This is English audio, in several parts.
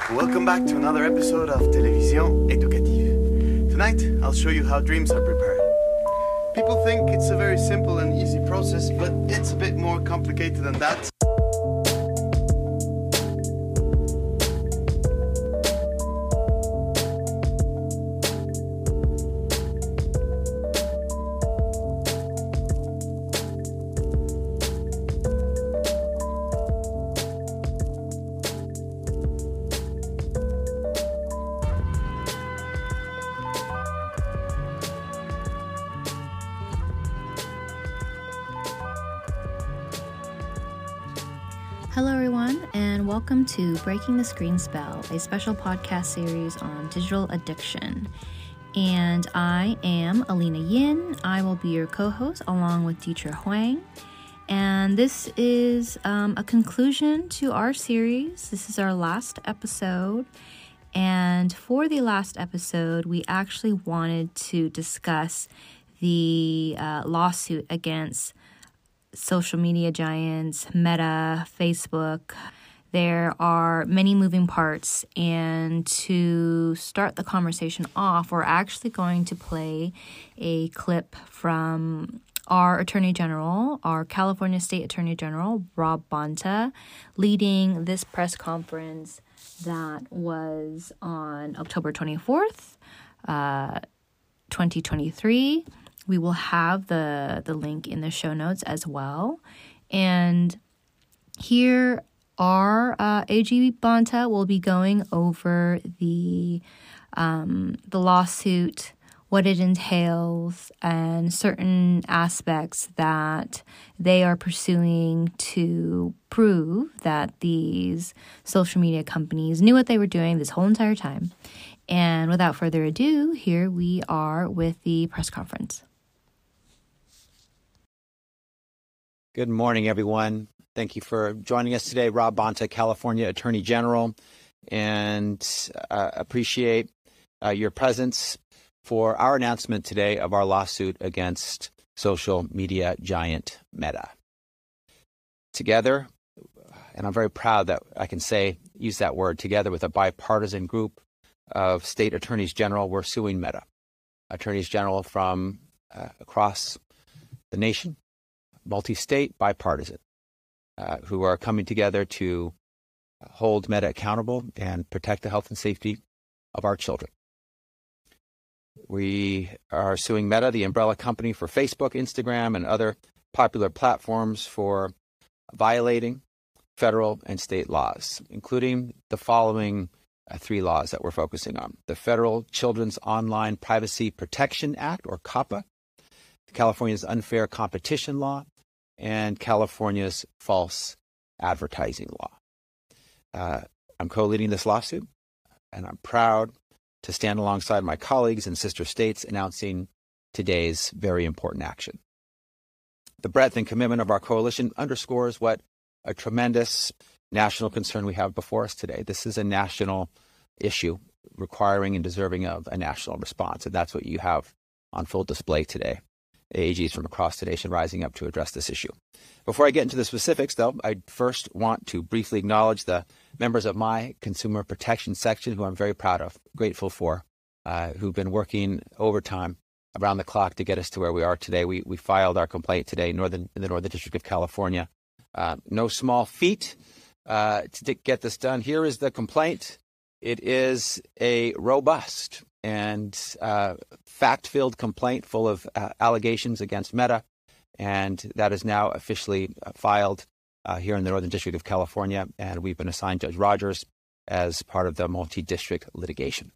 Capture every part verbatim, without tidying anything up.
Welcome back to another episode of Télévision Éducative. Tonight, I'll show you how dreams are prepared. People think it's a very simple and easy process, but it's a bit more complicated than that. Hello everyone, and welcome to Breaking the Screen Spell, a special podcast series on digital addiction. And I am Alina Yin. I will be your co-host along with Dietrich Huang. And this is um, a conclusion to our series. This is our last episode. And for the last episode, we actually wanted to discuss the uh, lawsuit against social media giants, Meta, Facebook. There are many moving parts, and to start the conversation off, we're actually going to play a clip from our Attorney General, our California State Attorney General, Rob Bonta, leading this press conference that was on October twenty-fourth, uh, twenty twenty-three. We will have the, the link in the show notes as well. And here our uh, A G Bonta will be going over the um, the lawsuit, what it entails, and certain aspects that they are pursuing to prove that these social media companies knew what they were doing this whole entire time. And without further ado, here we are with the press conference. Good morning, everyone. Thank you for joining us today. Rob Bonta, California Attorney General, and uh, appreciate uh, your presence for our announcement today of our lawsuit against social media giant Meta. Together, and I'm very proud that I can say, use that word, together with a bipartisan group of state attorneys general, we're suing Meta. Attorneys general from uh, across the nation, multi-state, bipartisan, uh, who are coming together to hold Meta accountable and protect the health and safety of our children. We are suing Meta, the umbrella company for Facebook, Instagram, and other popular platforms, for violating federal and state laws, including the following uh, three laws that we're focusing on: the Federal Children's Online Privacy Protection Act, or COPPA, California's Unfair Competition Law, and California's False Advertising Law. Uh, I'm co-leading this lawsuit, and I'm proud to stand alongside my colleagues in sister states announcing today's very important action. The breadth and commitment of our coalition underscores what a tremendous national concern we have before us today. This is a national issue requiring and deserving of a national response, and that's what you have on full display today. A Gs from across the nation rising up to address this issue. Before I get into the specifics, though, I first want to briefly acknowledge the members of my consumer protection section, who I'm very proud of, grateful for, uh, who've been working overtime around the clock to get us to where we are today. We we filed our complaint today northern, in the Northern District of California. Uh, no small feat uh, to get this done. Here is the complaint. It is a robust and uh, fact-filled complaint full of uh, allegations against Meta, and that is now officially uh, filed uh, here in the Northern District of California, and we've been assigned Judge Rogers as part of the multi-district litigation.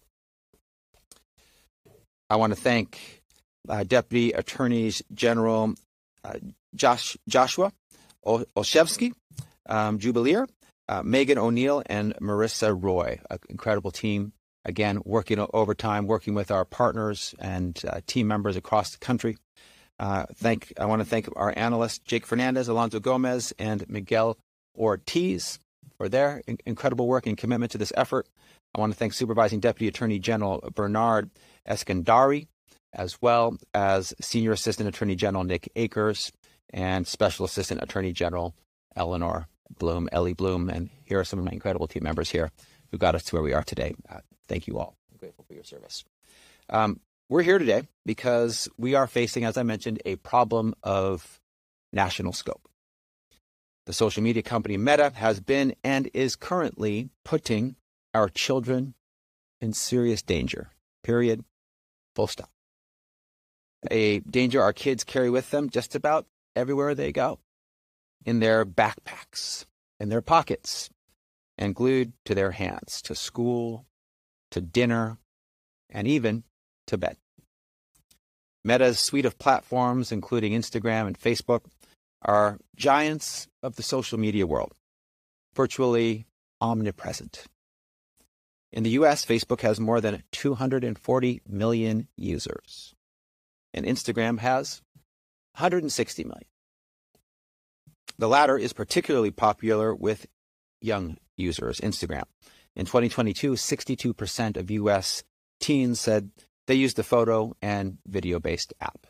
I want to thank uh, Deputy Attorneys General uh, Josh, Joshua Olszewski, um, Jubileer, uh, Megan O'Neill, and Marissa Roy, an incredible team. Again, working overtime, working with our partners and uh, team members across the country. Uh, thank. I want to thank our analysts, Jake Fernandez, Alonso Gomez, and Miguel Ortiz, for their in- incredible work and commitment to this effort. I want to thank Supervising Deputy Attorney General Bernard Eskandari, as well as Senior Assistant Attorney General Nick Akers and Special Assistant Attorney General Eleanor Bloom, Ellie Bloom. And here are some of my incredible team members here who got us to where we are today. Uh, thank you all. I'm grateful for your service. Um, we're here today because we are facing, as I mentioned, a problem of national scope. The social media company Meta has been and is currently putting our children in serious danger, period, full stop. A danger our kids carry with them just about everywhere they go, in their backpacks, in their pockets, and glued to their hands, to school, to dinner, and even to bed. Meta's suite of platforms, including Instagram and Facebook, are giants of the social media world, virtually omnipresent. In the U S, Facebook has more than two hundred forty million users, and Instagram has one hundred sixty million. The latter is particularly popular with young users, Instagram. In twenty twenty-two, sixty-two percent of U S teens said they used a photo and video-based app.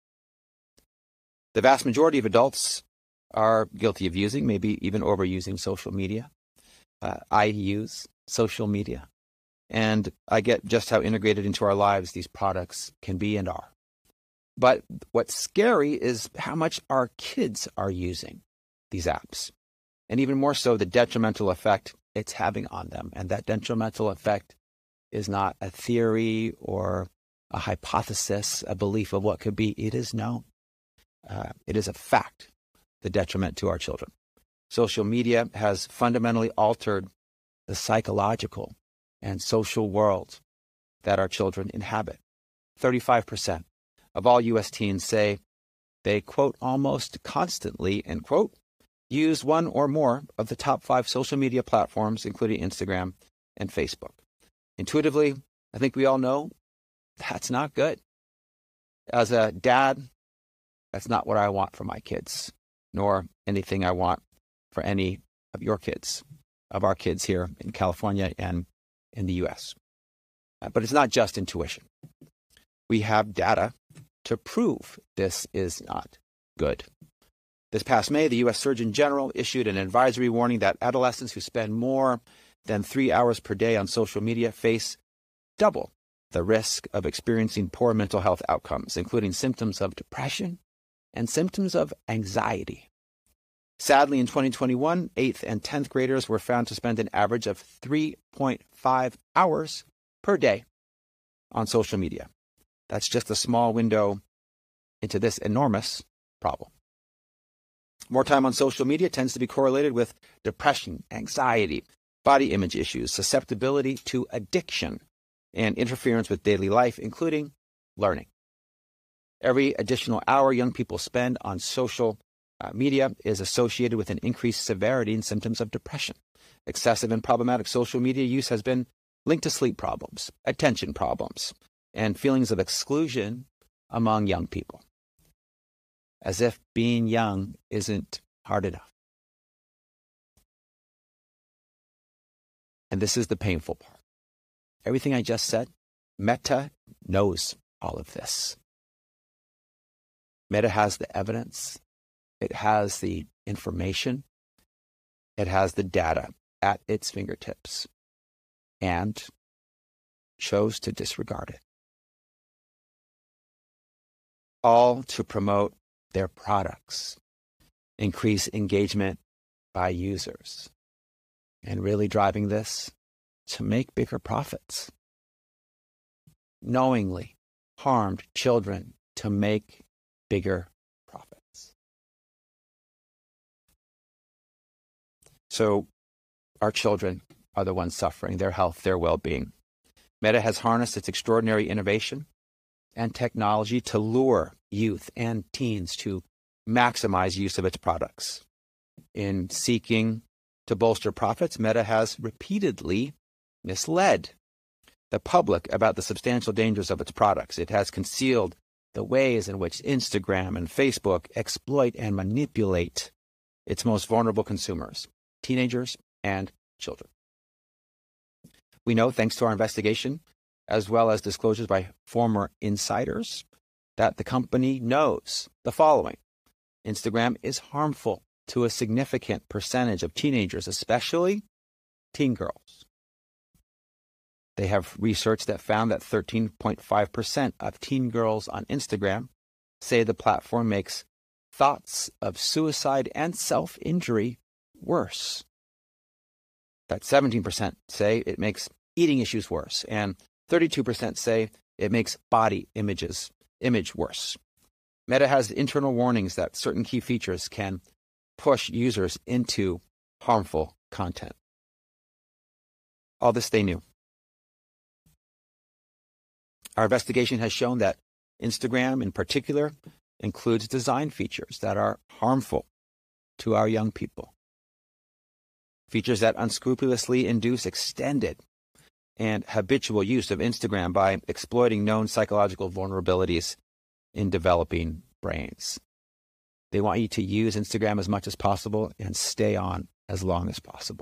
The vast majority of adults are guilty of using, maybe even overusing social media. Uh, I use social media, and I get just how integrated into our lives these products can be and are. But what's scary is how much our kids are using these apps, and even more so the detrimental effect it's having on them. And that detrimental effect is not a theory or a hypothesis, a belief of what could be. It is known. Uh, it is a fact, the detriment to our children. Social media has fundamentally altered the psychological and social world that our children inhabit. thirty-five percent of all U S teens say they, quote, almost constantly, end quote, use one or more of the top five social media platforms, including Instagram and Facebook. Intuitively, I think we all know that's not good. As a dad, that's not what I want for my kids, nor anything I want for any of your kids, of our kids here in California and in the U S. But it's not just intuition. We have data to prove this is not good. This past May, the U S Surgeon General issued an advisory warning that adolescents who spend more than three hours per day on social media face double the risk of experiencing poor mental health outcomes, including symptoms of depression and symptoms of anxiety. Sadly, in twenty twenty-one, eighth and tenth graders were found to spend an average of three point five hours per day on social media. That's just a small window into this enormous problem. More time on social media tends to be correlated with depression, anxiety, body image issues, susceptibility to addiction, and interference with daily life, including learning. Every additional hour young people spend on social uh, media is associated with an increased severity in symptoms of depression. Excessive and problematic social media use has been linked to sleep problems, attention problems, and feelings of exclusion among young people. As if being young isn't hard enough. And this is the painful part. Everything I just said, Meta knows all of this. Meta has the evidence. It has the information. It has the data at its fingertips and chose to disregard it. All to promote their products, increase engagement by users, and really driving this to make bigger profits. Knowingly harmed children to make bigger profits. So our children are the ones suffering, their health, their well-being. Meta has harnessed its extraordinary innovation and technology to lure youth and teens to maximize use of its products. In seeking to bolster profits, Meta has repeatedly misled the public about the substantial dangers of its products. It has concealed the ways in which Instagram and Facebook exploit and manipulate its most vulnerable consumers, teenagers and children. We know, thanks to our investigation, as well as disclosures by former insiders, that the company knows the following. Instagram is harmful to a significant percentage of teenagers, especially teen girls. They have research that found that thirteen point five percent of teen girls on Instagram say the platform makes thoughts of suicide and self-injury worse. That seventeen percent say it makes eating issues worse, and thirty-two percent say it makes body images image worse. Meta has internal warnings that certain key features can push users into harmful content. All this they knew. Our investigation has shown that Instagram in particular includes design features that are harmful to our young people. Features that unscrupulously induce extended and habitual use of Instagram by exploiting known psychological vulnerabilities in developing brains. They want you to use Instagram as much as possible and stay on as long as possible.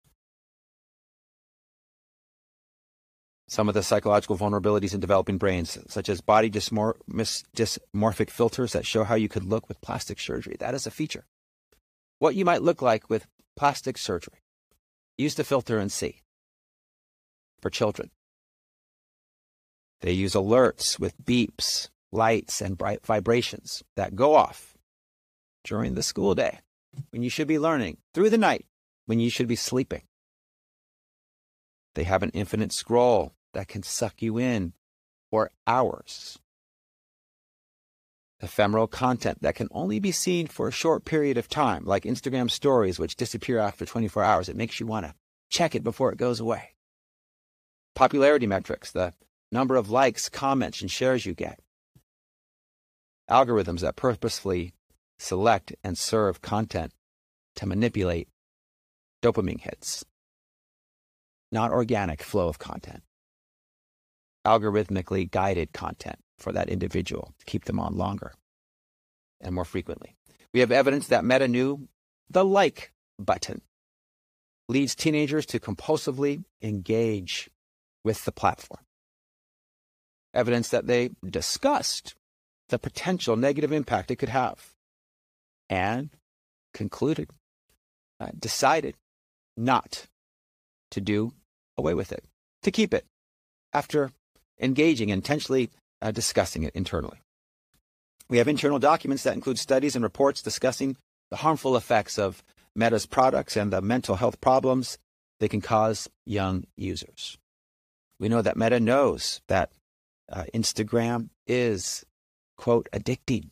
Some of the psychological vulnerabilities in developing brains, such as body dysmor- dysmorphic filters that show how you could look with plastic surgery. That is a feature. What you might look like with plastic surgery. Use the filter and see. For children, they use alerts with beeps, lights, and bright vibrations that go off during the school day, when you should be learning, through the night, when you should be sleeping. They have an infinite scroll that can suck you in for hours. Ephemeral content that can only be seen for a short period of time, like Instagram stories, which disappear after twenty-four hours. It makes you want to check it before it goes away. Popularity metrics, the number of likes, comments, and shares you get. Algorithms that purposefully select and serve content to manipulate dopamine hits. Not organic flow of content. Algorithmically guided content for that individual to keep them on longer and more frequently. We have evidence that Meta knew the like button leads teenagers to compulsively engage with the platform. Evidence that they discussed the potential negative impact it could have and concluded, uh, decided not to do away with it, to keep it after engaging, intentionally uh, discussing it internally. We have internal documents that include studies and reports discussing the harmful effects of Meta's products and the mental health problems they can cause young users. We know that Meta knows that uh, Instagram is, quote, addicting.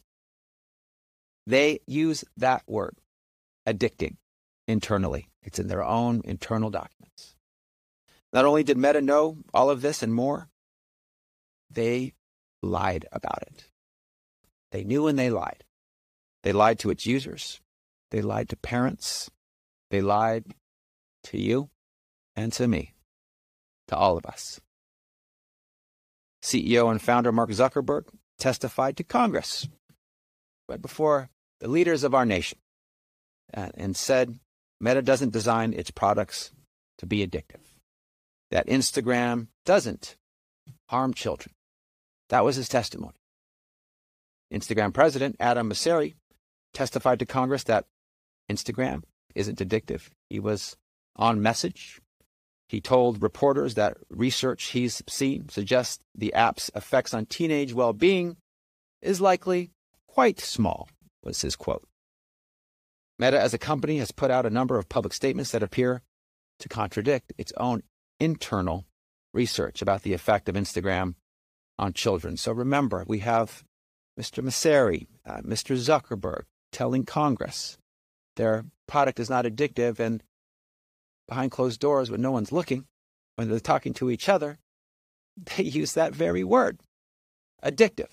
They use that word, addicting, internally. It's in their own internal documents. Not only did Meta know all of this and more, they lied about it. They knew and they lied. They lied to its users. They lied to parents. They lied to you and to me, to all of us. C E O and founder Mark Zuckerberg testified to Congress right before the leaders of our nation and, and said Meta doesn't design its products to be addictive, that Instagram doesn't harm children. That was his testimony. Instagram president Adam Mosseri testified to Congress that Instagram isn't addictive. He was on message. He told reporters that research he's seen suggests the app's effects on teenage well-being is likely quite small, was his quote. Meta as a company has put out a number of public statements that appear to contradict its own internal research about the effect of Instagram on children. So remember, we have Mister Mosseri, uh, Mister Zuckerberg telling Congress their product is not addictive, and behind closed doors when no one's looking, when they're talking to each other, they use that very word, addictive.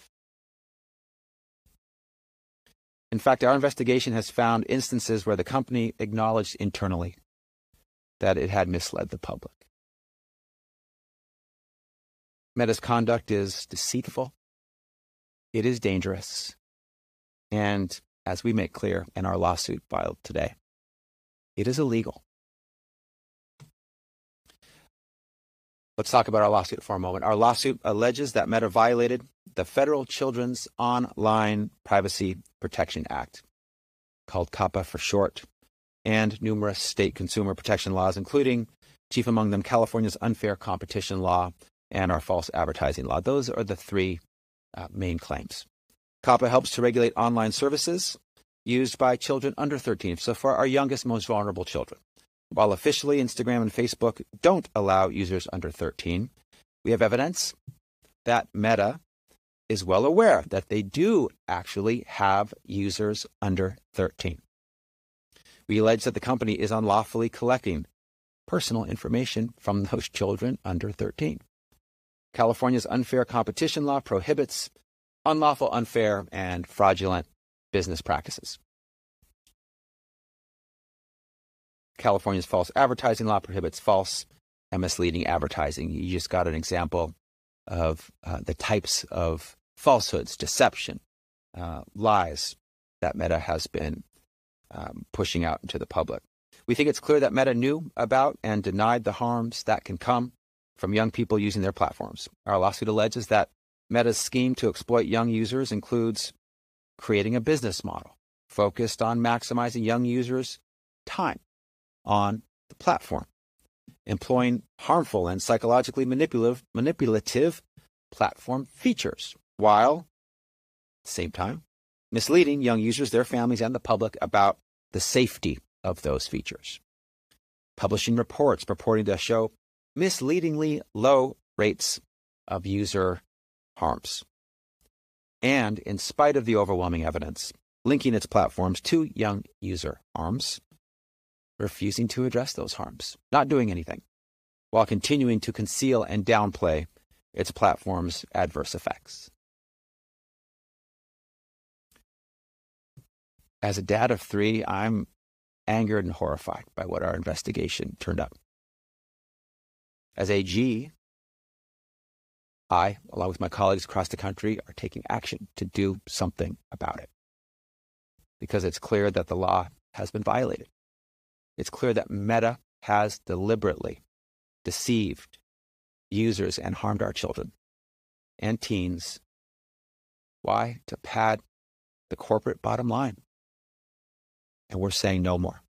In fact, our investigation has found instances where the company acknowledged internally that it had misled the public. Meta's conduct is deceitful, it is dangerous, and as we make clear in our lawsuit filed today, it is illegal. Let's talk about our lawsuit for a moment. Our lawsuit alleges that Meta violated the Federal Children's Online Privacy Protection Act, called COPPA for short, and numerous state consumer protection laws, including chief among them California's unfair competition law and our false advertising law. Those are the three uh, main claims. COPPA helps to regulate online services used by children under thirteen, so for our youngest, most vulnerable children. While officially Instagram and Facebook don't allow users under thirteen, we have evidence that Meta is well aware that they do actually have users under thirteen. We allege that the company is unlawfully collecting personal information from those children under thirteen. California's unfair competition law prohibits unlawful, unfair, and fraudulent business practices. California's false advertising law prohibits false and misleading advertising. You just got an example of uh, the types of falsehoods, deception, uh, lies that Meta has been um, pushing out into the public. We think it's clear that Meta knew about and denied the harms that can come from young people using their platforms. Our lawsuit alleges that Meta's scheme to exploit young users includes creating a business model focused on maximizing young users' time on the platform, employing harmful and psychologically manipulative, manipulative platform features, while at the same time misleading young users, their families, and the public about the safety of those features. Publishing reports purporting to show misleadingly low rates of user harms. And in spite of the overwhelming evidence, linking its platforms to young user harms, refusing to address those harms, not doing anything, while continuing to conceal and downplay its platform's adverse effects. As a dad of three, I'm angered and horrified by what our investigation turned up. As A G, I, along with my colleagues across the country, are taking action to do something about it, because it's clear that the law has been violated. It's clear that Meta has deliberately deceived users and harmed our children and teens. Why? To pad the corporate bottom line. And we're saying no more.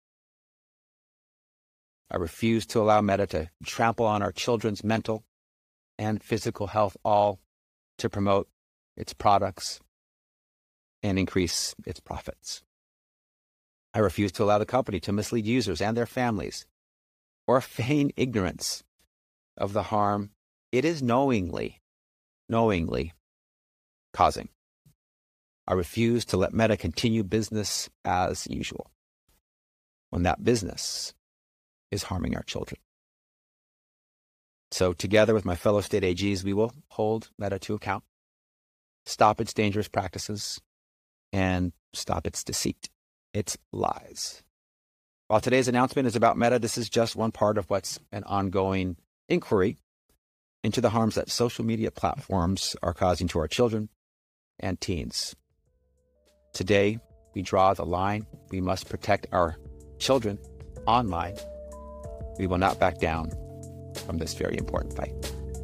I refuse to allow Meta to trample on our children's mental and physical health, all to promote its products and increase its profits. I refuse to allow the company to mislead users and their families or feign ignorance of the harm it is knowingly, knowingly causing. I refuse to let Meta continue business as usual when that business is harming our children. So together with my fellow state A Gs, we will hold Meta to account, stop its dangerous practices, and stop its deceit, its lies. While today's announcement is about Meta, this is just one part of what's an ongoing inquiry into the harms that social media platforms are causing to our children and teens. Today, we draw the line. We must protect our children online. We will not back down from this very important fight.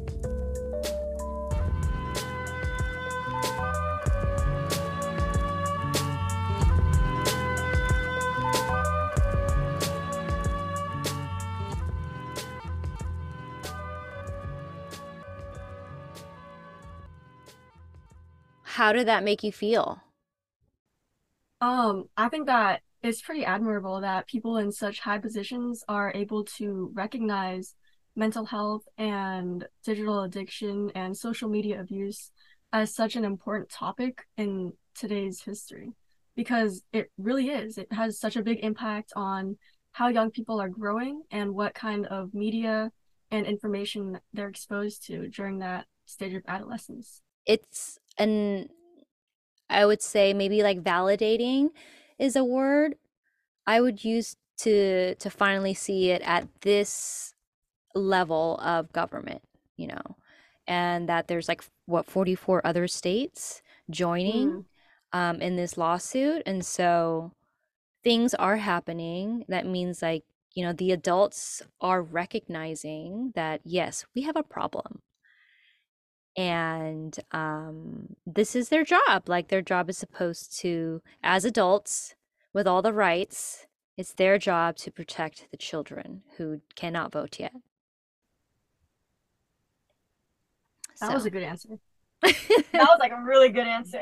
How did that make you feel? Um, I think that it's pretty admirable that people in such high positions are able to recognize mental health and digital addiction and social media abuse as such an important topic in today's history, because it really is. It has such a big impact on how young people are growing and what kind of media and information they're exposed to during that stage of adolescence. It's an, I would say maybe like validating is a word I would use to to finally see it at this level of government, you know, and that there's like what forty-four other states joining Mm. um, in this lawsuit, and so things are happening. That means like, you know, the adults are recognizing that yes, we have a problem. And um, this is their job. Like their job is supposed to, as adults with all the rights, it's their job to protect the children who cannot vote yet. That was So a good answer. That was like a really good answer.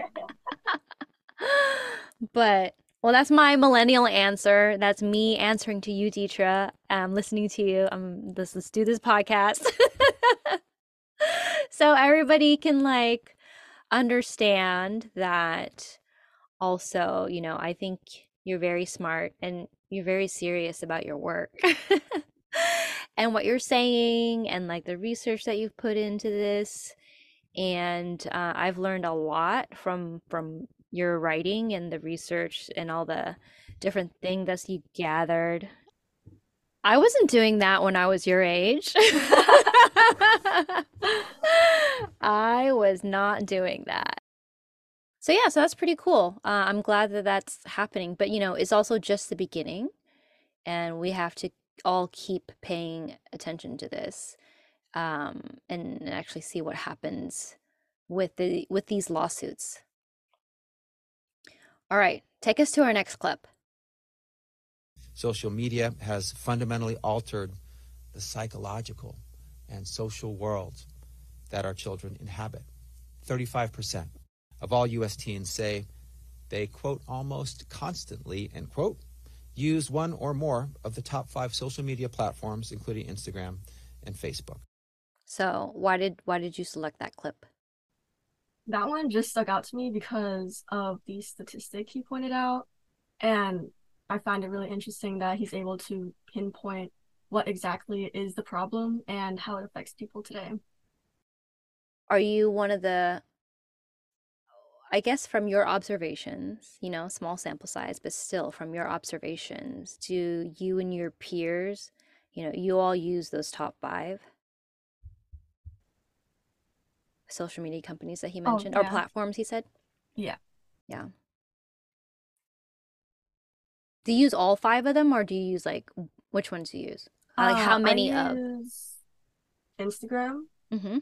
but well, that's my millennial answer. That's me answering to you, Deetra. I'm listening to you. Um, let's let's do this podcast. So everybody can like understand that also, you know, I think you're very smart and you're very serious about your work. And what you're saying and like the research that you've put into this. And uh, I've learned a lot from from your writing and the research and all the different things that you gathered. I wasn't doing that when I was your age. I was not doing that. So yeah, so that's pretty cool. Uh, I'm glad that that's happening, but you know, it's also just the beginning, and we have to all keep paying attention to this, um, and actually see what happens with the with these lawsuits. All right, take us to our next clip. Social media has fundamentally altered the psychological and social worlds that our children inhabit. thirty-five percent of all U S teens say they, quote, almost constantly, end quote, use one or more of the top five social media platforms, including Instagram and Facebook. So why did why did you select that clip? That one just stuck out to me because of the statistic he pointed out. And I find it really interesting that he's able to pinpoint what exactly is the problem and how it affects people today. Are you one of the, I guess from your observations, you know, small sample size, but still from your observations, do you and your peers, you know, you all use those top five social media companies that he Oh, mentioned, or yeah. platforms, he said? Yeah. Yeah. Do you use all five of them, or do you use like, which ones do you use? Uh, Like how Uh, many I of? use Instagram, Mm-hmm.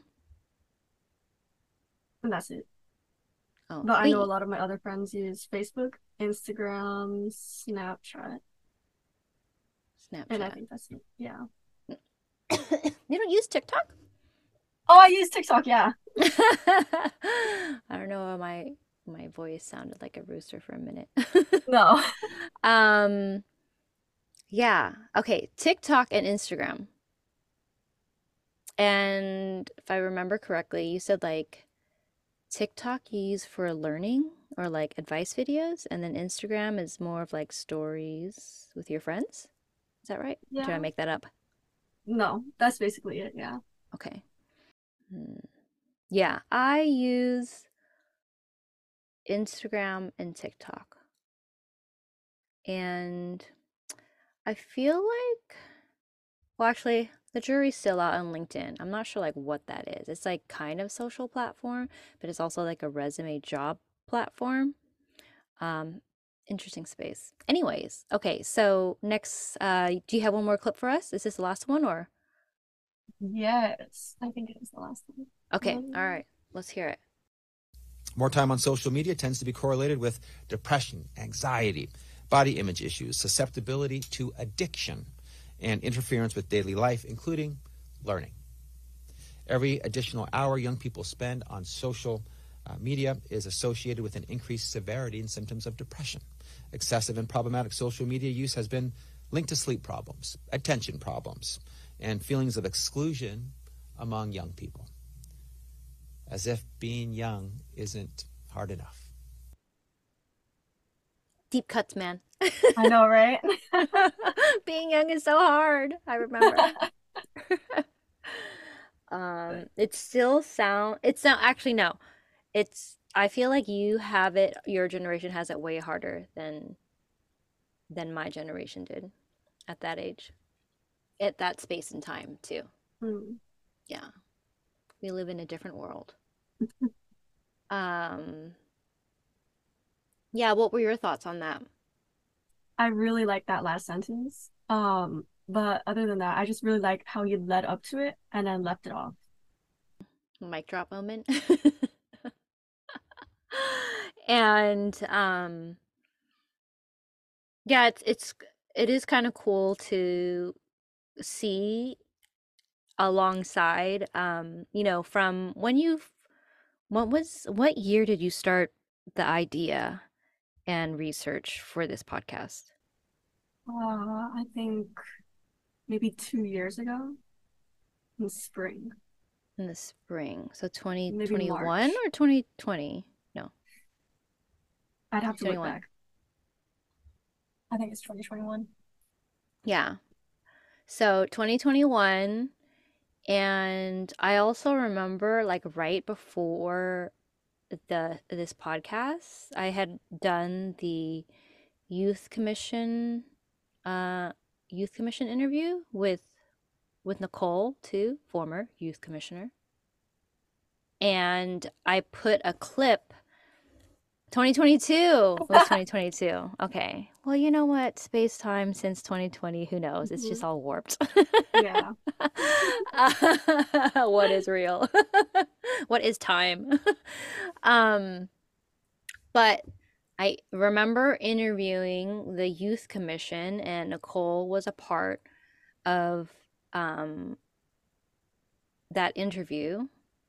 and that's it. Oh, But I know a wait, lot of my other friends use Facebook, Instagram, Snapchat, and I Snapchat. think that's it. Yeah. You don't use TikTok? Oh, I use TikTok, yeah. I don't know why my my voice sounded like a rooster for a minute. No. Um, yeah. Okay, TikTok and Instagram. And if I remember correctly, you said like TikTok you use for learning or like advice videos, and then Instagram is more of like stories with your friends. Is that right? Or did I Yeah. make that up? No, that's basically it, yeah. Okay. Hmm. Yeah, I use Instagram and TikTok. And I feel like, well, actually, the jury's still out on LinkedIn. I'm not sure like what that is. It's like kind of social platform, but it's also like a resume job platform. Um, interesting space. Anyways, okay, so next, uh, do you have one more clip for us? Is this the last one or? Yes, I think it was the last one. Okay, all Um, right, let's hear it. More time on social media tends to be correlated with depression, anxiety, body image issues, susceptibility to addiction, and interference with daily life, including learning. Every additional hour young people spend on social uh, media is associated with an increased severity in symptoms of depression. Excessive and problematic social media use has been linked to sleep problems, attention problems, and feelings of exclusion among young people. As if being young isn't hard enough. Deep cuts, man. I know, right? Being young is so hard. I remember. Um, it still sound it's not actually no. It's I feel like you have it your generation has it way harder than than my generation did at that age. At that space and time too. Hmm. Yeah. We live in a different world. Um, yeah, what were your thoughts on that? I really like that last sentence. Um, but other than that, I just really like how you led up to it and then left it off. Mic drop moment. And um yeah, it's it's it is kind of cool to see alongside, um, you know, from when you, what was, what year did you start the idea and research for this podcast? Uh, I think maybe two years ago in spring, In the spring. So maybe twenty twenty-one March. or twenty twenty? No, I'd have to look twenty twenty-one. back. I think it's twenty twenty-one. Yeah. So twenty twenty-one. And I also remember like right before the this podcast, I had done the youth commission uh youth commission interview with with Nicole too, former youth commissioner. And I put a clip. twenty twenty-two was twenty twenty-two. Okay. Well, you know what? Space time since twenty twenty, who knows? It's just Mhm. all warped. Yeah. Uh, what is real? What is time? Um, but I remember interviewing the youth commission, and Nicole was a part of um, that interview.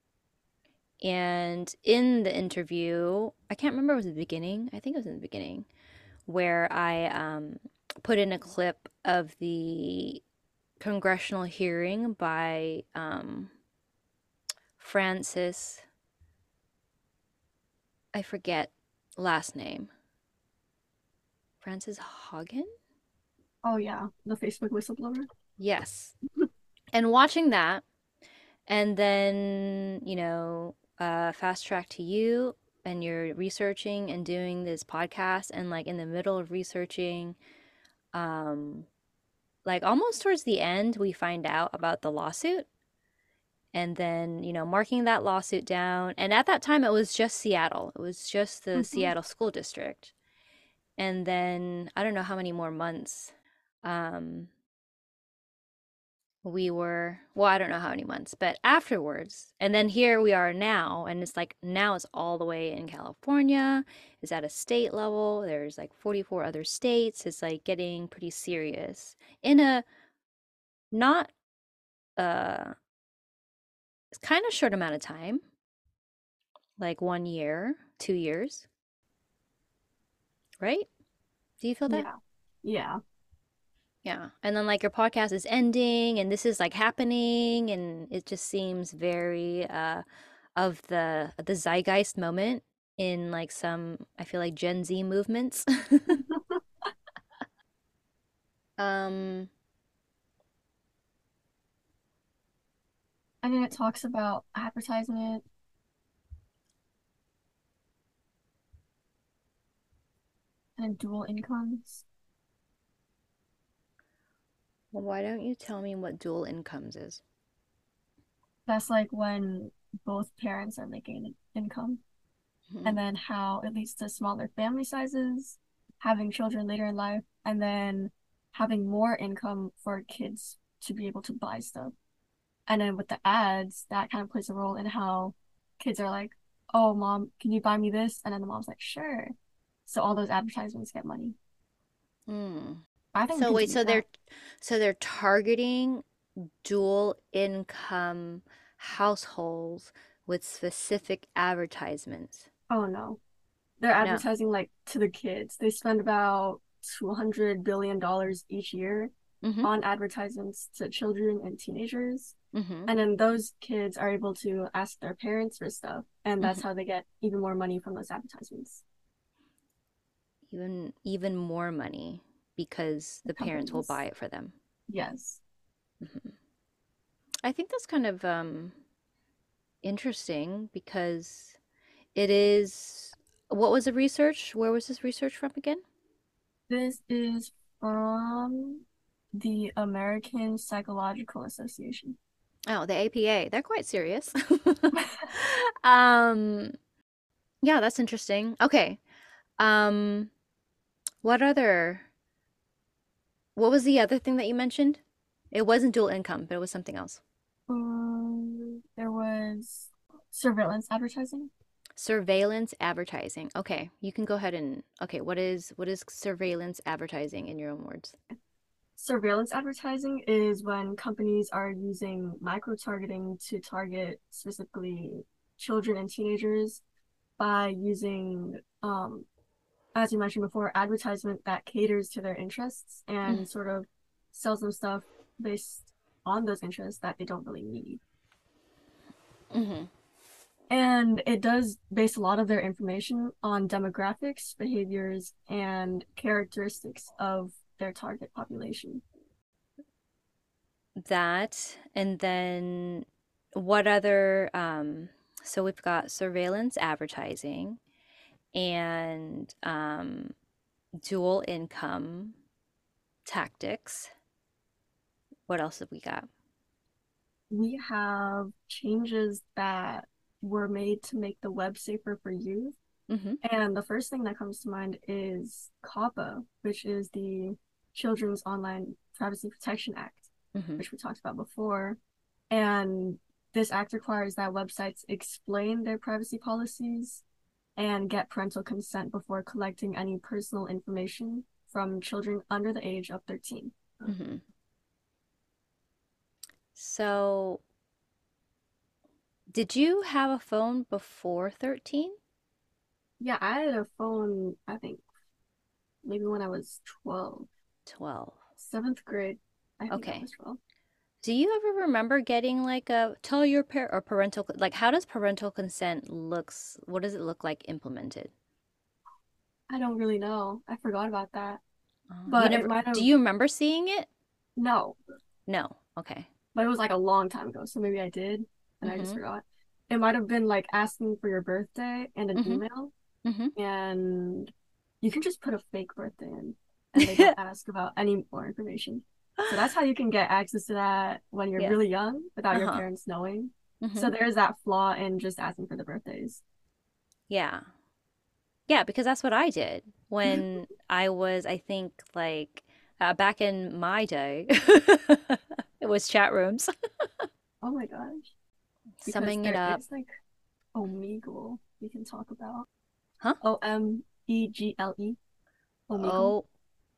And in the interview, I can't remember if it was the beginning. I think it was in the beginning, where I um, put in a clip of the congressional hearing by um, Francis, I forget last name. Francis Haugen? Oh yeah, the Facebook whistleblower. Yes. And watching that, and then, you know, uh, fast track to you, and you're researching and doing this podcast, and like in the middle of researching, um, like almost towards the end, we find out about the lawsuit. And then, you know, marking that lawsuit down. And at that time, it was just Seattle. It was just the hmm Seattle School District. And then I don't know how many more months um, we were, well, I don't know how many months, but afterwards. And then here we are now. And it's like now it's all the way in California. It's at a state level. There's like forty-four other states. It's like getting pretty serious in a not uh it's kind of short amount of time, like one year, two years, right? Do you feel that? Yeah. Yeah. Yeah. And then like your podcast is ending and this is like happening and it just seems very uh of the the zeitgeist moment in like some I feel like Gen Z movements. um I mean, it talks about advertisement and dual incomes. well, why don't you tell me what dual incomes is? That's like when both parents are making an income, Mhm. and then how it leads to smaller family sizes, having children later in life, and then having more income for kids to be able to buy stuff. And then with the ads, that kind of plays a role in how kids are like, "Oh, mom, can you buy me this?" And then the mom's like, "Sure." So all those advertisements get money. Mm. I think we So can wait, delete so they're that. so they're targeting dual income households with specific advertisements. Oh no. They're No. advertising like to the kids. They spend about two hundred billion dollars each year Mm-hmm. on advertisements to children and teenagers. Mm-hmm. And then those kids are able to ask their parents for stuff. And Mm-hmm. that's how they get even more money from those advertisements. Even even more money because The the parents will companies. buy it for them. Yes. Mm-hmm. I think that's kind of um interesting because it is what was the research? Where was this research from again? This is from the American Psychological Association. Oh, the A P A. They're quite serious. um yeah, that's interesting. Okay. Um what other what was the other thing that you mentioned? It wasn't dual income, but it was something else. Um, there was surveillance advertising. Surveillance advertising. Okay, you can go ahead and okay, what is what is surveillance advertising in your own words? Surveillance advertising is when companies are using micro-targeting to target specifically children and teenagers by using, um, as you mentioned before, advertisement that caters to their interests and Mm. sort of sells them stuff based on those interests that they don't really need. Mm-hmm. And it does base a lot of their information on demographics, behaviors, and characteristics of their target population. That, and then what other, um, so we've got surveillance advertising and um, dual income tactics. What else have we got? We have changes that were made to make the web safer for youth. Mm-hmm. And the first thing that comes to mind is COPPA, which is the Children's Online Privacy Protection Act, Mm-hmm. which we talked about before. And this act requires that websites explain their privacy policies and get parental consent before collecting any personal information from children under the age of thirteen. Mm-hmm. So, did you have a phone before thirteen? Yeah, I had a phone, I think, maybe when I was twelve. twelve. Seventh grade. I think I Okay. was twelve. Do you ever remember getting like a tell your parent or parental, like how does parental consent looks, what does it look like implemented? I don't really know. I forgot about that. Oh, you But it never, might do have, you remember seeing it? no, No. Okay. but it was like a long time ago. So maybe I did and I just Mm-hmm. forgot. It might have been like asking for your birthday and an Mm-hmm. email, Mm-hmm. and you can just put a fake birthday in and they don't ask about any more information. So that's how you can get access to that when you're Yeah. really young without your Uh-huh. parents knowing. Mm-hmm. So there's that flaw in just asking for the birthdays. Yeah. Yeah, because that's what I did when I was, I think, like uh, back in my day, it was chat rooms. Oh my gosh. Because Summing it there up. is like Omegle we can talk about. Huh? O M E G L E. Omegle. O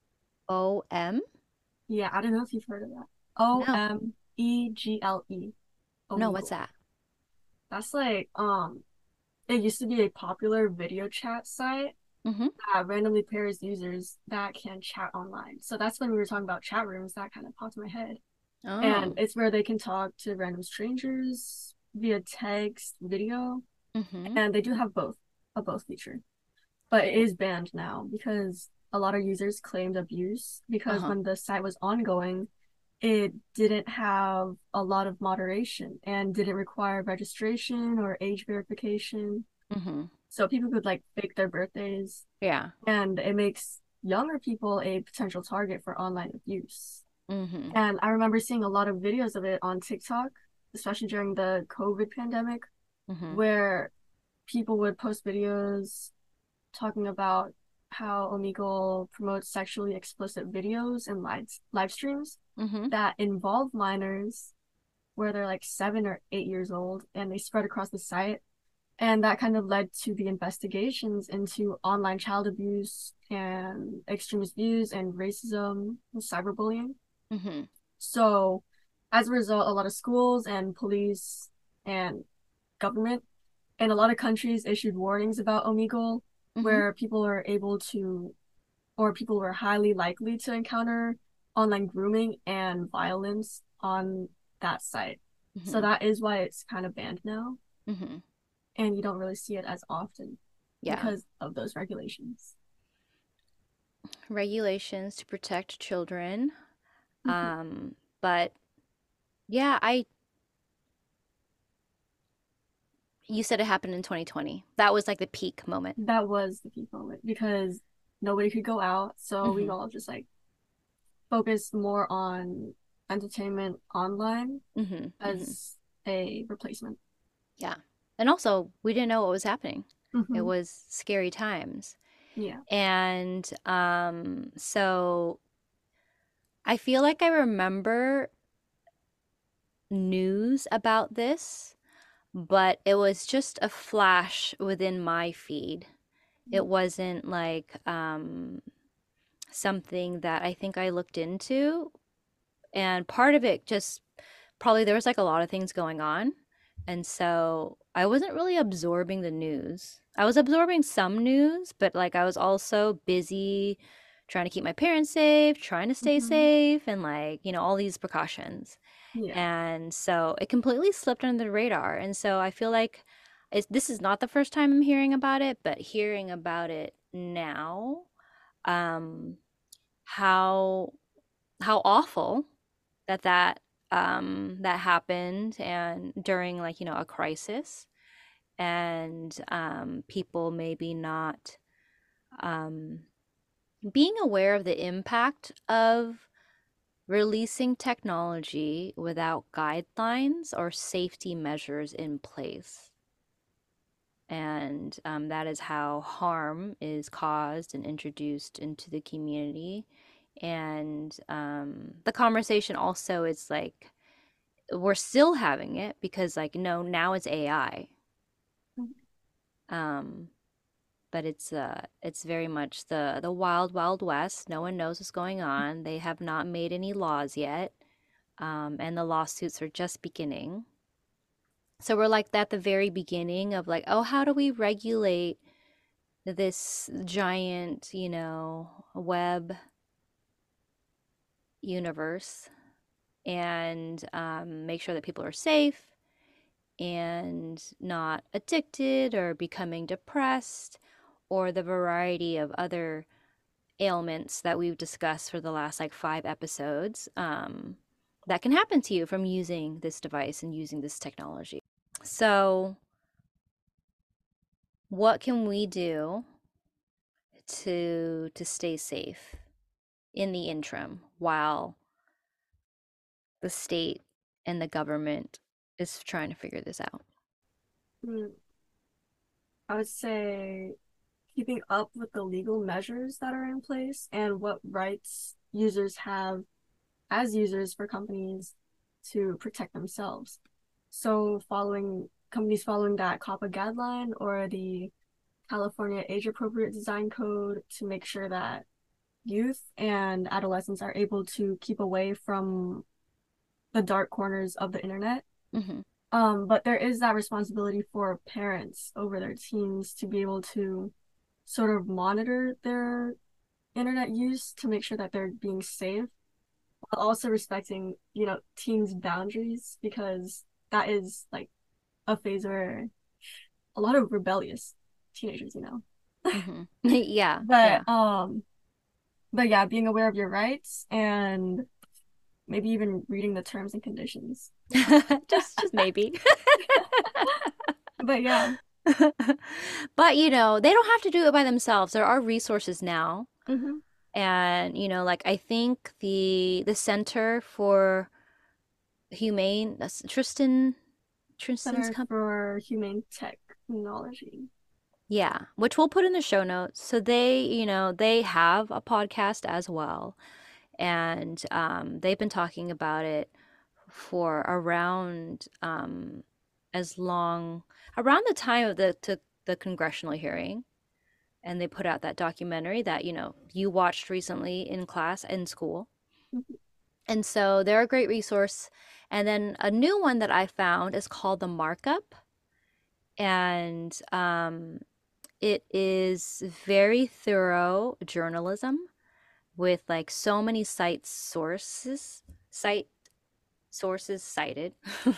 O M? Yeah, I don't know if you've heard of that. O No. M E G L E. No, what's Omegle. that? That's like, um, it used to be a popular video chat site Mm-hmm. that randomly pairs users that can chat online. So that's when we were talking about chat rooms, that kind of popped in my head. And Oh. it's where they can talk to random strangers via text, video, Mm-hmm. and they do have both, a both feature. But it is banned now because a lot of users claimed abuse because Uh-huh. when the site was ongoing, it didn't have a lot of moderation and didn't require registration or age verification. Mm-hmm. So people could like fake their birthdays, Yeah. and it makes younger people a potential target for online abuse. Mm-hmm. And I remember seeing a lot of videos of it on TikTok, especially during the COVID pandemic, Mm-hmm. where people would post videos talking about how Omegle promotes sexually explicit videos and live, live streams Mm-hmm. that involve minors where they're like seven or eight years old and they spread across the site. And that kind of led to the investigations into online child abuse and extremist views and racism and cyberbullying. Mm-hmm. So, as a result, a lot of schools and police and government in a lot of countries issued warnings about Omegle, Mm-hmm. where people are able to, or people were highly likely to encounter online grooming and violence on that site. Mm-hmm. So, that is why it's kind of banned now. Mm-hmm. And you don't really see it as often Yeah. because of those regulations. Regulations to protect children. Mhm. Um, but yeah, I you said it happened in twenty twenty. That was like the peak moment. That was the peak moment because nobody could go out, so we Mhm. all just like focused more on entertainment online Mm-hmm. Mm-hmm. as a replacement. Yeah. And also, we didn't know what was happening. It Mhm. was scary times. Yeah. And um, so I feel like I remember news about this, but it was just a flash within my feed. It wasn't like um, something that I think I looked into, and part of it just probably there was like a lot of things going on, and so I wasn't really absorbing the news. I was absorbing some news, but like I was also busy trying to keep my parents safe, trying to stay Mm-hmm. safe, and like, you know, all these precautions. Yeah. And so it completely slipped under the radar. And so I feel like it's, this is not the first time I'm hearing about it, but hearing about it now, um, how how awful that that um, that happened, and during like, you know, a crisis, and um, people maybe not um, being aware of the impact of releasing technology without guidelines or safety measures in place. And um, that is how harm is caused and introduced into the community. And um, the conversation also is like, we're still having it because, like, no, now it's A I. Um, but it's uh it's very much the the wild wild west. No one knows what's going on. They have not made any laws yet, um, and the lawsuits are just beginning. So we're like at the very beginning of like, oh, how do we regulate this giant, you know, web universe, and um, make sure that people are safe and not addicted or becoming depressed, or the variety of other ailments that we've discussed for the last like five episodes, um, that can happen to you from using this device and using this technology. So, what can we do to to stay safe in the interim while the state and the government is trying to figure this out? Mm, I would say keeping up with the legal measures that are in place and what rights users have as users for companies to protect themselves. So following companies following that COPPA guideline or the California Age Appropriate Design Code to make sure that youth and adolescents are able to keep away from the dark corners of the internet. Mm-hmm. Um, but there is that responsibility for parents over their teens to be able to sort of monitor their internet use to make sure that they're being safe, while also respecting, you know, teens' boundaries, because that is like a phase where a lot of rebellious teenagers, you know. Mm-hmm. Yeah, yeah. But um, but yeah, being aware of your rights and maybe even reading the terms and conditions. just just maybe. But yeah. But you know, they don't have to do it by themselves. There are resources now. Mm-hmm. And you know, like I think the the Center for Humane, that's Tristan Tristan's Center company. for Humane Technology. Yeah, which we'll put in the show notes. So they, you know, they have a podcast as well. And um, they've been talking about it for around um, as long around the time of the to, the congressional hearing, and they put out that documentary that, you know, you watched recently in class in school. Mm-hmm. And so they're a great resource. And then a new one that I found is called The Markup, and um, it is very thorough journalism with like so many site sources site sources cited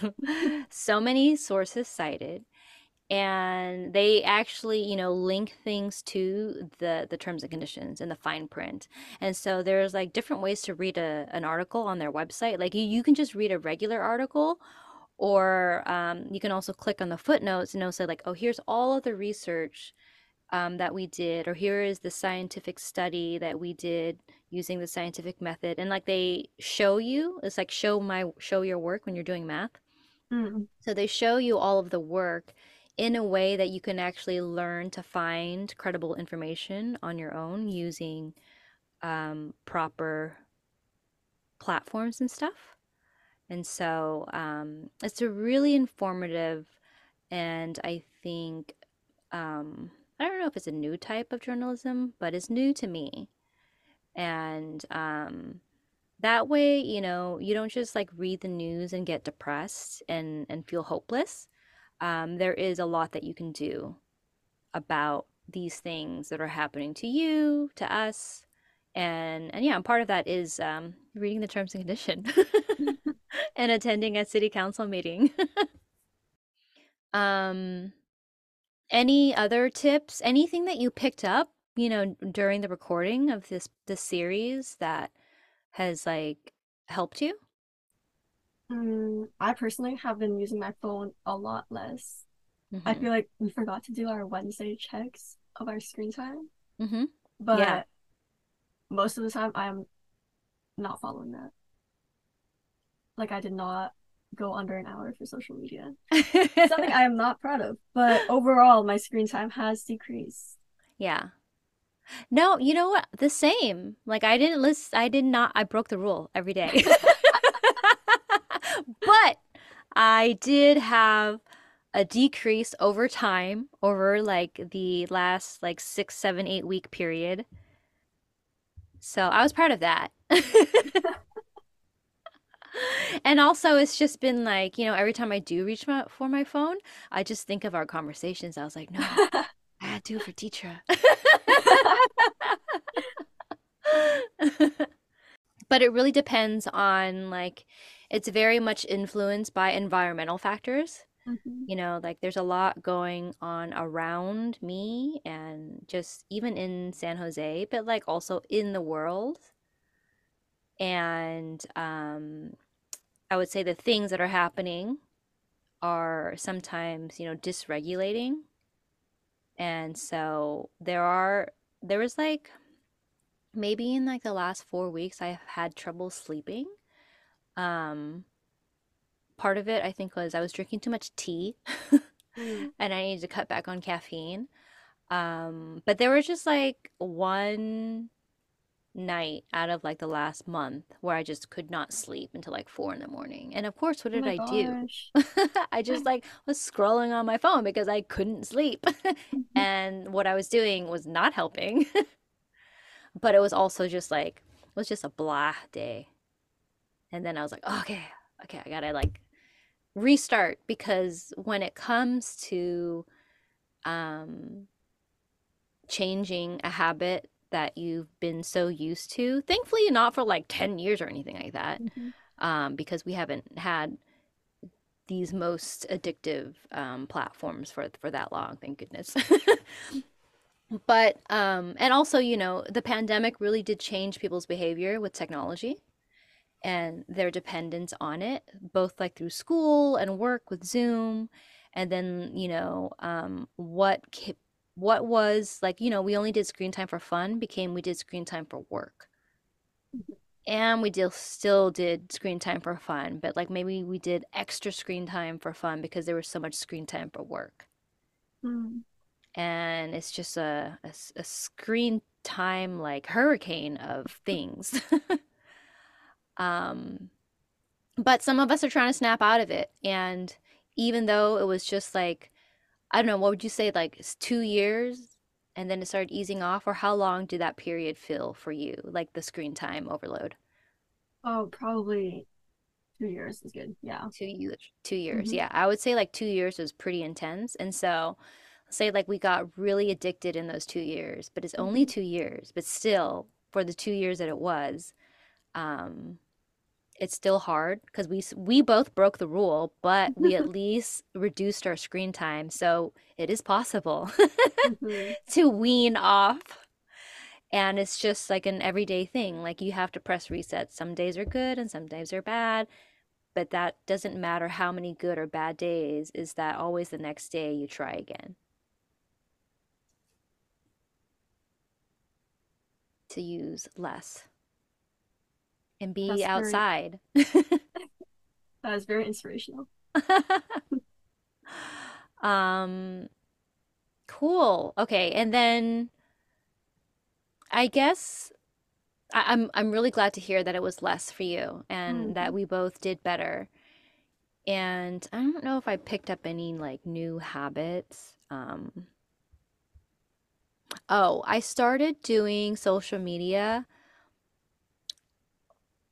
so many sources cited, and they actually, you know, link things to the the terms and conditions and the fine print. And so there's like different ways to read a, an article on their website. Like you, you can just read a regular article, or um, you can also click on the footnotes and it'll say like, oh, here's all of the research um, that we did, or here is the scientific study that we did using the scientific method. And like they show you, it's like show my show your work when you're doing math. Mm. So they show you all of the work in a way that you can actually learn to find credible information on your own using um, proper platforms and stuff. And so um, it's a really informative, and I think um, I don't know if it's a new type of journalism, but it's new to me. And um, that way, you know, you don't just like read the news and get depressed and, and feel hopeless. Um, there is a lot that you can do about these things that are happening to you, to us. And and yeah, and part of that is um, reading the terms and condition and attending a city council meeting. um, any other tips? Anything that you picked up, you know, during the recording of this this series that has like helped you? Mm, I personally have been using my phone a lot less. I Mm-hmm. feel like we forgot to do our Wednesday checks of our screen time, Mm-hmm. Yeah. but most of the time I'm not following that. Like I did not go under an hour for social media. Something I am not proud of, but overall my screen time has decreased. Yeah. No, you know what? The same. Like I didn't list I did not I broke the rule every day. But I did have a decrease over time over like the last like six, seven, eight week period. So I was proud of that. And also it's just been like, you know, every time I do reach my for my phone, I just think of our conversations. I was like, no, I had to do it for teacher. But it really depends on like it's very much influenced by environmental factors. Mhm. You know, like there's a lot going on around me and just even in San Jose, but like also in the world. And um, I would say the things that are happening are sometimes, you know, dysregulating. And so there are, there was like maybe in like the last four weeks, I've had trouble sleeping. Um, Part of it, I think, was I was drinking too much tea Mm. and I needed to cut back on caffeine. Um, but there was just like one night out of like the last month where I just could not sleep until like four in the morning. And of course, what Oh did my I do? gosh. I just like was scrolling on my phone because I couldn't sleep. And what I was doing was not helping, but it was also just like, it was just a blah day. And then I was like, oh, okay, okay, I gotta like restart because when it comes to um changing a habit that you've been so used to. Thankfully, not for like ten years or anything like that, Mhm. um, because we haven't had these most addictive um, platforms for for that long, thank goodness. But um, and also, you know, the pandemic really did change people's behavior with technology and their dependence on it, both like through school and work with Zoom, and then you know um, what what was like you know we only did screen time for fun became we did screen time for work, and we did, still did screen time for fun, but like maybe we did extra screen time for fun because there was so much screen time for work, Mm. and it's just a, a, a screen time like hurricane of things. um But some of us are trying to snap out of it. And even though it was just like, I don't know, what would you say, like it's two years and then it started easing off? Or how long did that period feel for you, like the screen time overload? Oh, probably two years is good. Yeah. Two years. Two years. Hmm. Yeah. I would say like two years was pretty intense. And so say like we got really addicted in those two years, but it's only Hmm. two years, but still for the two years that it was, um, it's still hard because we we both broke the rule, but we at least reduced our screen time, so it is possible Hmm. to wean off. And it's just like an everyday thing. Like you have to press reset. Some days are good and some days are bad, but that doesn't matter how many good or bad days, is that always the next day you try again to use less and be That's very, outside. that is very inspirational. um cool. Okay, and then I guess I, I'm I'm really glad to hear that it was less for you and that Hmm. we both did better. And I don't know if I picked up any like new habits. Um, oh, I started doing social media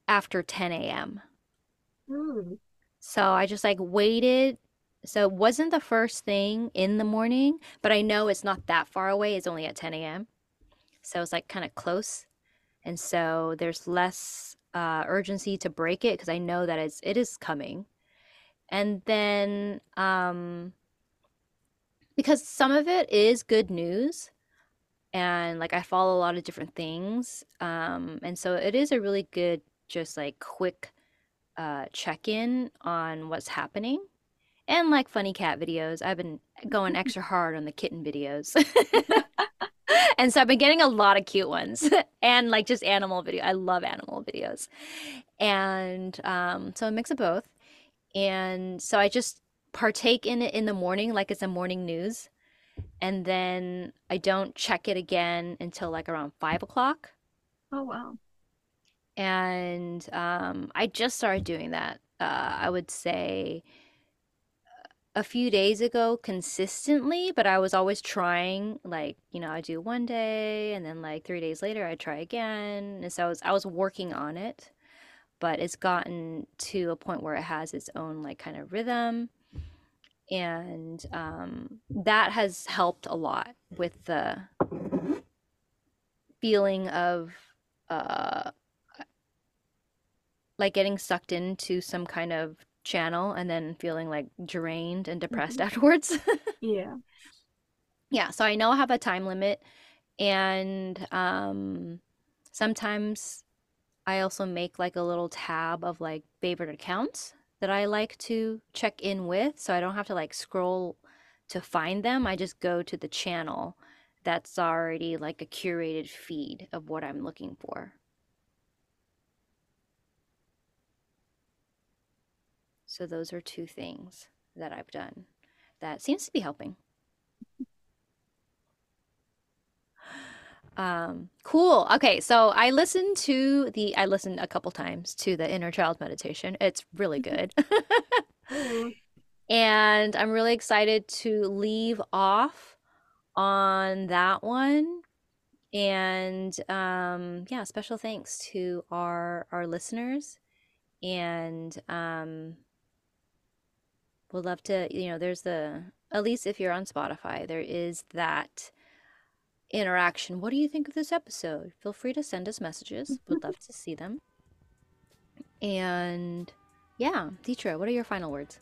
after ten a.m. Mm. So I just like waited. So it wasn't the first thing in the morning, but I know it's not that far away. It's only at ten a.m. So it's like kind of close. And so there's less uh, urgency to break it because I know that it's, it is coming. And then um, because some of it is good news, and like I follow a lot of different things. Um, and so it is a really good, just like quick uh, check-in on what's happening. And like funny cat videos. I've been going extra hard on the kitten videos. And so I've been getting a lot of cute ones and like just animal video. I love animal videos. And um, so a mix of both. And so I just partake in it in the morning like it's a morning news. And then I don't check it again until like around five o'clock. Oh, wow. And um, I just started doing that. Uh, I would say a few days ago consistently, but I was always trying, like, you know, I do one day and then like three days later I try again. And so I was I was working on it, but it's gotten to a point where it has its own like kind of rhythm. And um, that has helped a lot with the feeling of uh, like getting sucked into some kind of channel and then feeling like drained and depressed Mhm. afterwards. Yeah. Yeah, so I know I have a time limit, and um, sometimes I also make like a little tab of like favorite accounts that I like to check in with, so I don't have to like scroll to find them. I just go to the channel that's already like a curated feed of what I'm looking for. So those are two things that I've done that seems to be helping. Um, cool. Okay, so I listened to the I listened a couple times to the inner child meditation. It's really good. Mm. And I'm really excited to leave off on that one. And um, yeah, special thanks to our our listeners. And um, we'll love to, you know, there's the, at least if you're on Spotify, there is that interaction. What do you think of this episode? Feel free to send us messages. Would love to see them. And yeah, Dietra, what are your final words?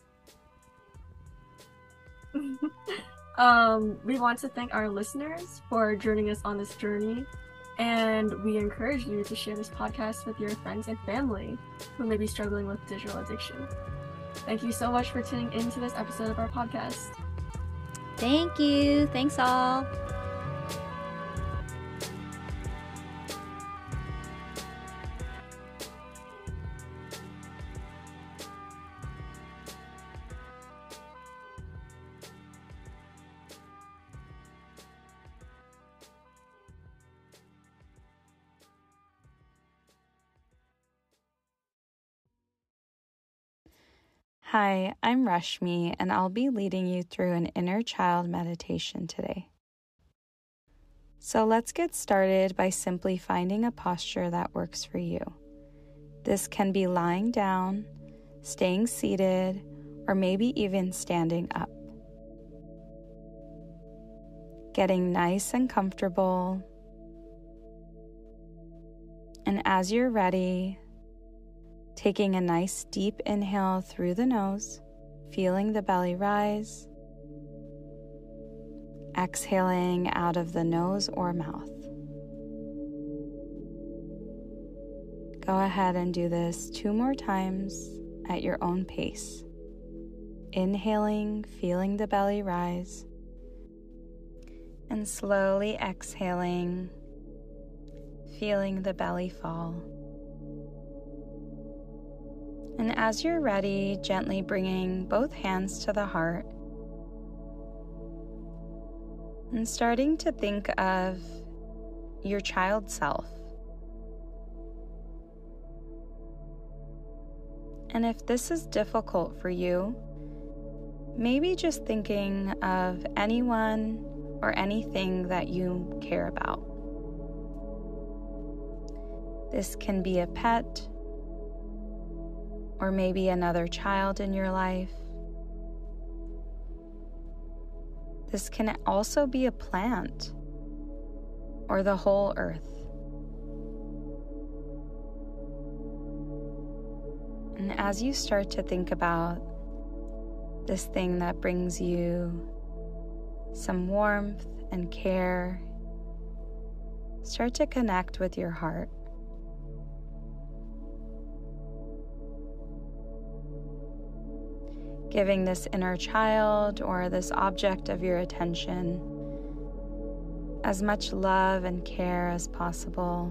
um, we want to thank our listeners for joining us on this journey, and we encourage you to share this podcast with your friends and family who may be struggling with digital addiction. Thank you so much for tuning into this episode of our podcast. Thank you. Thanks all. Hi, I'm Rashmi, and I'll be leading you through an inner child meditation today. So let's get started by simply finding a posture that works for you. This can be lying down, staying seated, or maybe even standing up. Getting nice and comfortable. And as you're ready, taking a nice deep inhale through the nose, feeling the belly rise. Exhaling out of the nose or mouth. Go ahead and do this two more times at your own pace. Inhaling, feeling the belly rise. And slowly exhaling, feeling the belly fall. And as you're ready, gently bringing both hands to the heart and starting to think of your child self. And if this is difficult for you, maybe just thinking of anyone or anything that you care about. This can be a pet, or maybe another child in your life. This can also be a plant or the whole earth. And as you start to think about this thing that brings you some warmth and care, start to connect with your heart. Giving this inner child or this object of your attention as much love and care as possible.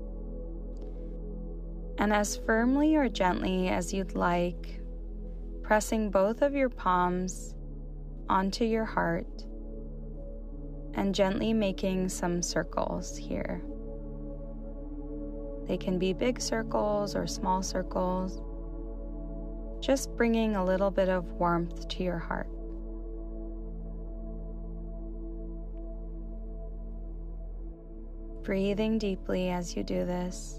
And as firmly or gently as you'd like, pressing both of your palms onto your heart and gently making some circles here. They can be big circles or small circles, just bringing a little bit of warmth to your heart. Breathing deeply as you do this,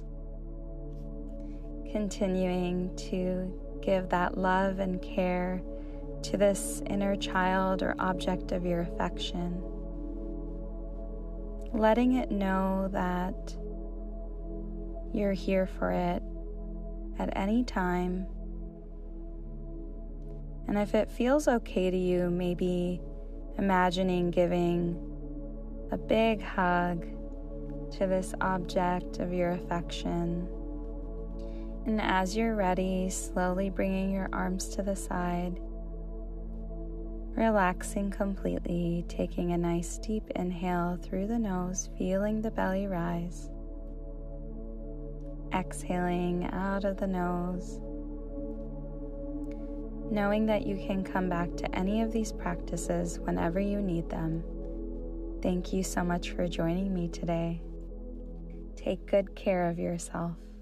continuing to give that love and care to this inner child or object of your affection, letting it know that you're here for it at any time. And if it feels okay to you, maybe imagining giving a big hug to this object of your affection. And as you're ready, slowly bringing your arms to the side, relaxing completely, taking a nice deep inhale through the nose, feeling the belly rise. Exhaling out of the nose, knowing that you can come back to any of these practices whenever you need them. Thank you so much for joining me today. Take good care of yourself.